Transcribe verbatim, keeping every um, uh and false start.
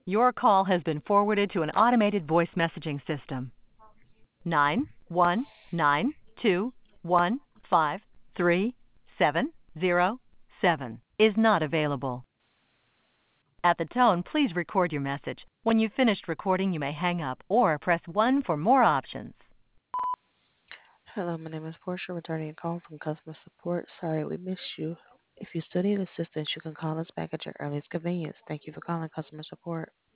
Your call has been forwarded to an automated voice messaging system. Nine one nine two one five three seven zero seven is not available. At the tone, please record your message. When you've finished recording, you may hang up or press one for more options. Hello, my name is Portia, returning a call from customer support. Sorry we missed you. If you still need assistance, you can call us back at your earliest convenience. Thank you for calling customer support.